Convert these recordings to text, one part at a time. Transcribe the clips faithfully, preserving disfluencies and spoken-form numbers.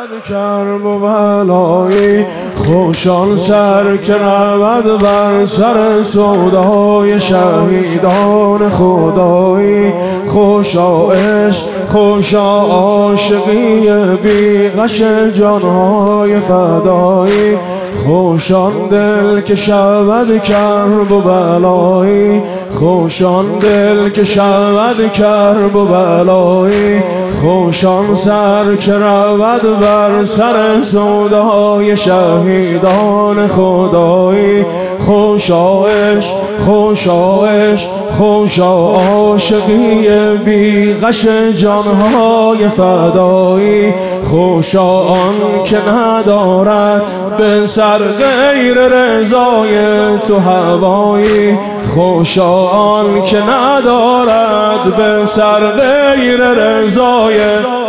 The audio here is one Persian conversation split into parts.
کرب و بلایی خوشان سر که رود بر سر سودای شهیدان خدایی. خوشا عشق خوشا عاشقی بی غش جانهای فدایی. خوشان دل که شود کرب و بلایی خوشان دل که شود کرب و بلایی. خوشان سر که رود بر سر سودای شهیدان خدایی. خوشا عشق خوشا عشق خوشا عاشقی بی غش جانهای فدایی. خوشا آن که ندارد به سر غیر رضای تو هوایی. خوشا آن که ندارد به سر غیر رضای.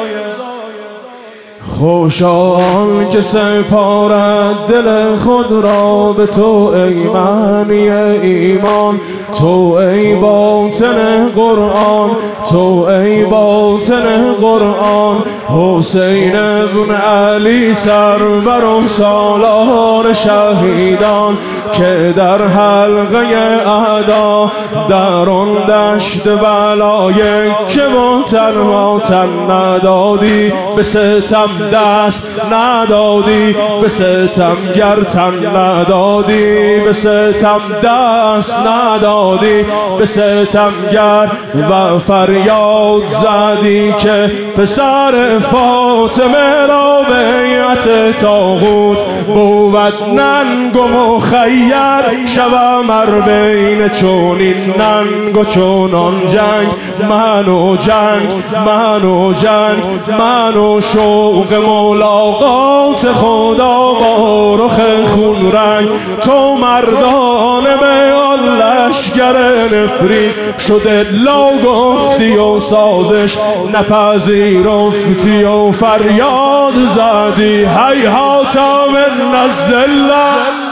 خوشا آن که سپارد دل خود را به تو ای معنی ایمان. تو ای باطن قرآن تو ای باطن قرآن. حسین ابن علی سرور و سالار شهیدان که در حلقه اعدا در آن دشت بلای که و تنها تن ندادی به ستم دست ندادی به ستم گر تن ندادی به ستم دست ندادی به ستم گر و فریاد زدی که پسر فاطمه را بیعت طاغوت بود ننگ و مخیر شوم ار بین چونین ننگ و چونان جنگ. من و جنگ من و جنگ من و شوق ملاقات خدا با رخ خون رنگ. تو مردانه به آن لشگر نفرین شده لا گفتی و سازش نپذیرفتی و فریاد زدی هیهات من الذلة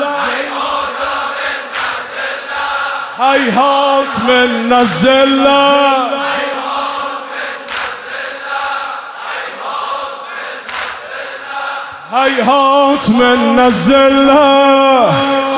هیهات من الذلة. هیهات من الذلة.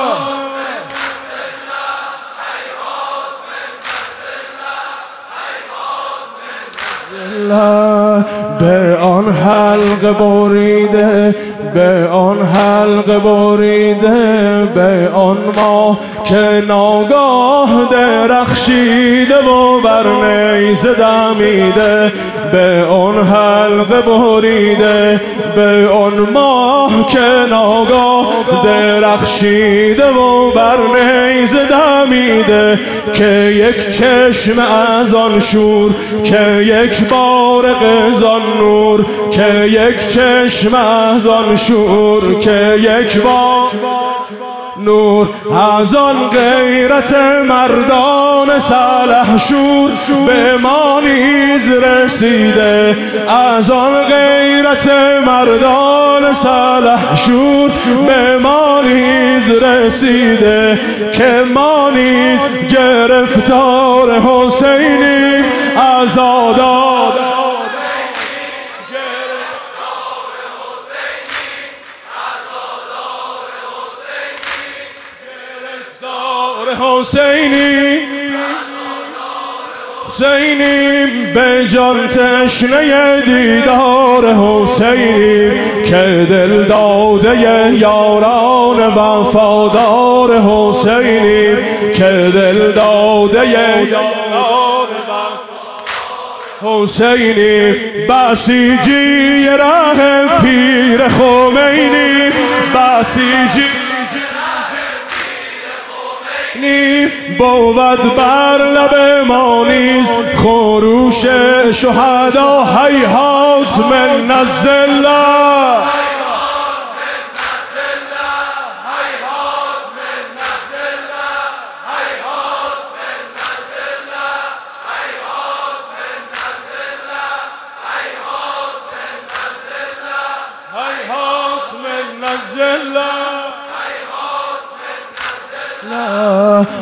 به آن حلقه بریده به آن حلقه بریده به آن ماه که ناگاه درخشیده و بر نیزه دمیده. به آن حلقه بریده به آن ماه که ناگاه درخشیده و بر نیزه دمیده. که یک چشم از آن شور که یک بارق زان نور که یک چشم از آن شور که یک بار نور از آن غیرت مردان سلحشور به ما نیز رسیده. از آن غیرت مردان سلحشور به ما نیز رسیده. که ما نیز گرفتار حسینی عزادار حسینی حسینی به جان تشنه دیدار حسینی که دل داده یاران وفادار حسینی که دل داده یاران حسینی. بسیجی ره پیر خمینی بسیجی بود بر لب ما نیز خروش شهدا هیهات من الذلة.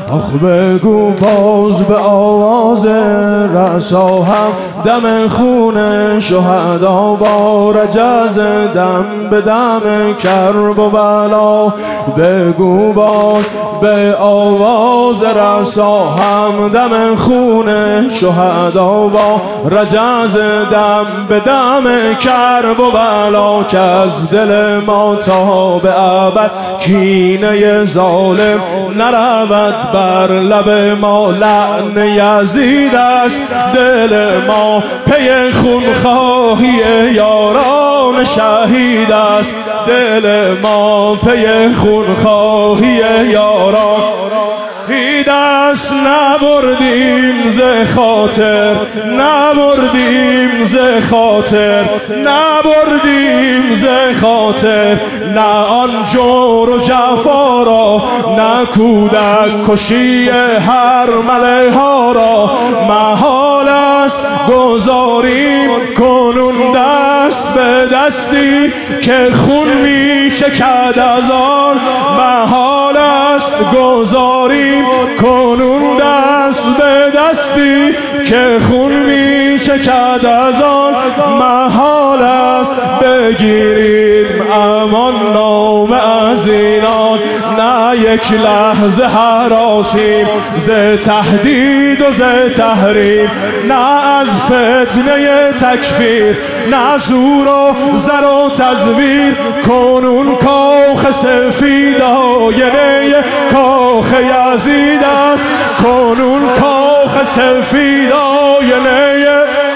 آخ بگو باز به آواز رسا هم دم خون شهدا با رجز دم به دم کرب و بلا. بگو باز به آواز رسا هم دم خون شهدا با رجز دم به دم کرب و بلا. که از دل ما تا به ابد کینه ظالم نرود بر لب ما. لعن یزید است دل ما پی خونخواهی یاران شهید است دل ما پی خونخواهی یاران هید است. نبردیم ز خاطر نبردیم ز خاطر نبردیم ز خاطر نه آن جور و جفا را نه کودک کشی هر مله ها را. محال است گذاریم کنون دست به دستی که خون می چکد از آن. محال است گذاریم کنون دست به دستی که خون می چکد از آن. محال است بگیریم امان نامه از اینان. نه یک لحظه هراسیم ز تهدید و ز تحریم. نه از فتنه تکفیر نه زور و زر و تزویر. کنون کاخ سفید آینه کاخ یزید است. کنون کاخ سفید آینه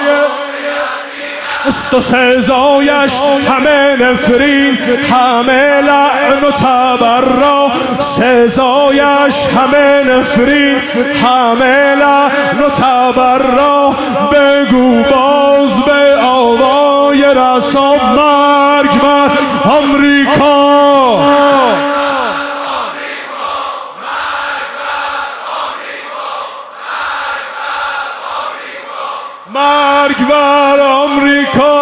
است و سزایش همه نفرین همه لعن و تبرا. سزایش همه نفرین همه لعن و تبرا. بگو باز به آوای رسا مرگ بر آمریکا. مرگ بر آمریکا.